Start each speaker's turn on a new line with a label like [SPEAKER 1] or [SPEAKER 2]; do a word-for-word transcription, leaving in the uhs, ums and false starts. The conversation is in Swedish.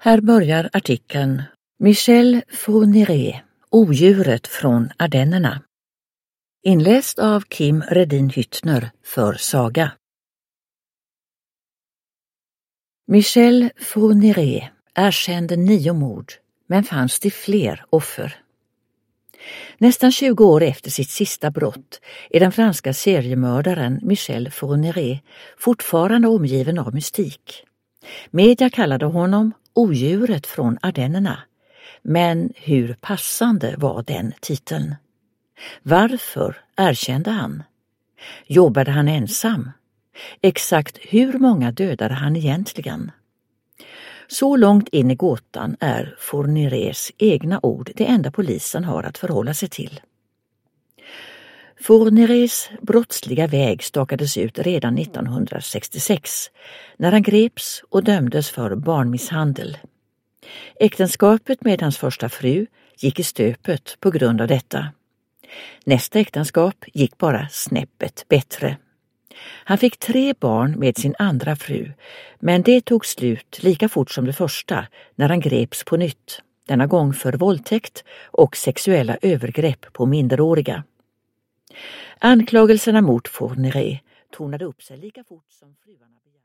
[SPEAKER 1] Här börjar artikeln Michel Fourniret, odjuret från Ardennerna. Inläst av Kim Redin Hyttner för Saga. Michel Fourniret erkände nio mord, men fanns det fler offer. Nästan tjugo år efter sitt sista brott är den franska seriemördaren Michel Fourniret fortfarande omgiven av mystik. Media kallade honom odjuret från Ardennerna, men hur passande var den titeln? Varför erkände han? Jobbade han ensam? Exakt hur många dödade han egentligen? Så långt in i gåtan är Fournirets egna ord det enda polisen har att förhålla sig till. Fournirets brottsliga väg stakades ut redan nittonhundrasextiosex när han greps och dömdes för barnmisshandel. Äktenskapet med hans första fru gick i stöpet på grund av detta. Nästa äktenskap gick bara snäppet bättre. Han fick tre barn med sin andra fru, men det tog slut lika fort som det första när han greps på nytt, denna gång för våldtäkt och sexuella övergrepp på minderåriga. Anklagelserna mot Fourniret tornade upp sig lika fort som fruarna begärde.